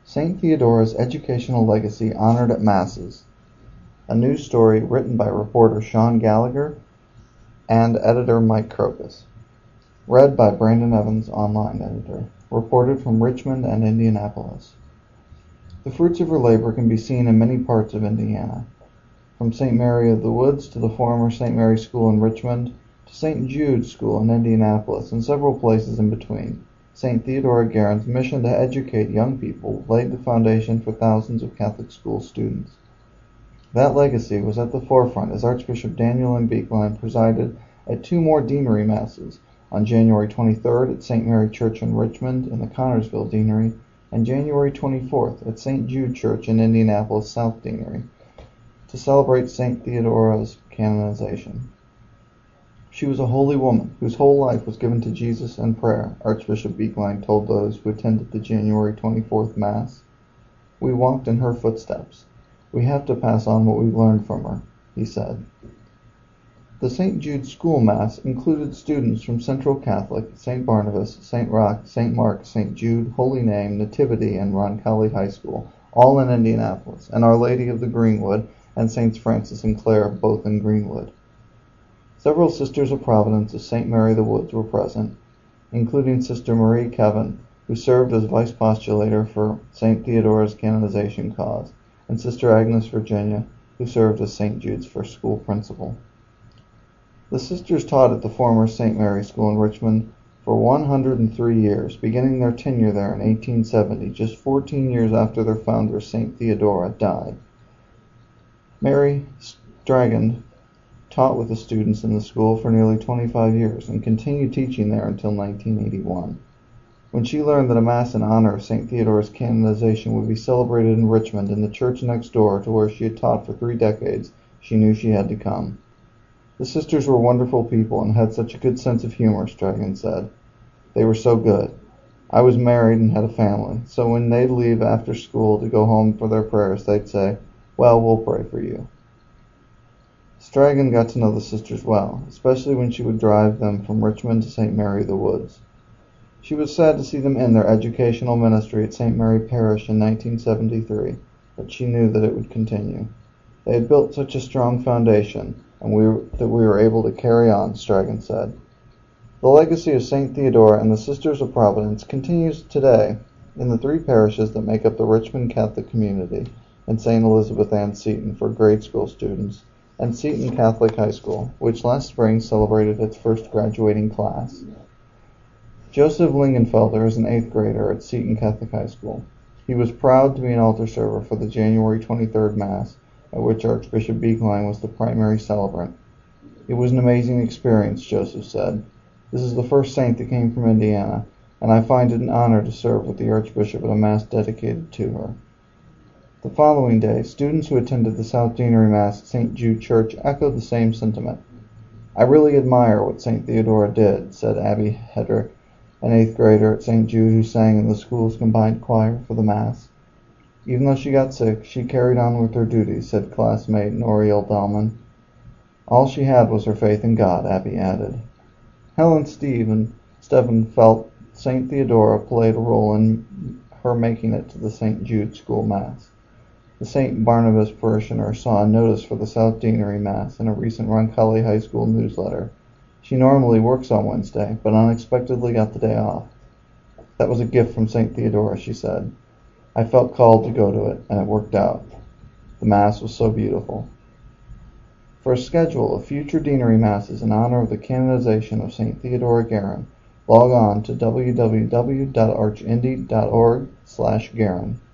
St. Theodora's Educational Legacy Honored at Masses. A new story written by reporter Sean Gallagher and editor Mike Crocus. Read by Brandon Evans, online editor. Reported from Richmond and Indianapolis. The fruits of her labor can be seen in many parts of Indiana. From St. Mary of the Woods to the former St. Mary's School in Richmond, to St. Jude's School in Indianapolis, and several places in between. St. Theodora Guerin's mission to educate young people laid the foundation for thousands of Catholic school students. That legacy was at the forefront as Archbishop Daniel M. Beekline presided at two more deanery masses, on January 23rd at St. Mary Church in Richmond in the Connorsville Deanery, and January 24th at St. Jude Church in Indianapolis South Deanery, to celebrate St. Theodora's canonization. She was a holy woman whose whole life was given to Jesus and prayer, Archbishop Beekline told those who attended the January 24th Mass. We walked in her footsteps. We have to pass on what we've learned from her, he said. The St. Jude School Mass included students from Central Catholic, St. Barnabas, St. Roch, St. Mark, St. Jude, Holy Name, Nativity, and Roncalli High School, all in Indianapolis, and Our Lady of the Greenwood and Saints Francis and Clare, both in Greenwood. Several Sisters of Providence of St. Mary the Woods were present, including Sister Marie Kevin, who served as vice postulator for St. Theodora's canonization cause, and Sister Agnes Virginia, who served as St. Jude's first school principal. The sisters taught at the former St. Mary's School in Richmond for 103 years, beginning their tenure there in 1870, just 14 years after their founder, St. Theodora, died. Mary Stragand taught with the students in the school for nearly 25 years and continued teaching there until 1981. When she learned that a Mass in honor of St. Theodora's canonization would be celebrated in Richmond in the church next door to where she had taught for 3 decades, she knew she had to come. The sisters were wonderful people and had such a good sense of humor, Stragand said. They were so good. I was married and had a family, so when they'd leave after school to go home for their prayers, they'd say, "Well, we'll pray for you." Stragand got to know the sisters well, especially when she would drive them from Richmond to St. Mary the Woods. She was sad to see them end their educational ministry at St. Mary Parish in 1973, but she knew that it would continue. They had built such a strong foundation, and we were able to carry on, Stragand said. The legacy of St. Theodora and the Sisters of Providence continues today in the 3 parishes that make up the Richmond Catholic community, and St. Elizabeth Ann Seton for grade school students, and Seton Catholic High School, which last spring celebrated its first graduating class. Joseph Lingenfelder is an 8th grader at Seton Catholic High School. He was proud to be an altar server for the January 23rd Mass, at which Archbishop Beekline was the primary celebrant. It was an amazing experience, Joseph said. This is the first saint that came from Indiana, and I find it an honor to serve with the Archbishop at a Mass dedicated to her. The following day, students who attended the South Deanery Mass at St. Jude Church echoed the same sentiment. I really admire what St. Theodora did, said Abby Hedrick, an 8th grader at St. Jude who sang in the school's combined choir for the Mass. Even though she got sick, she carried on with her duties, said classmate Noriel Dahlman. All she had was her faith in God, Abby added. Helen Stephen felt St. Theodora played a role in her making it to the St. Jude School Mass. The St. Barnabas parishioner saw a notice for the South Deanery Mass in a recent Roncalli High School newsletter. She normally works on Wednesday, but unexpectedly got the day off. That was a gift from St. Theodora, she said. I felt called to go to it, and it worked out. The Mass was so beautiful. For a schedule of future deanery masses in honor of the canonization of St. Theodora Guerin, log on to www.archindy.org/Guerin.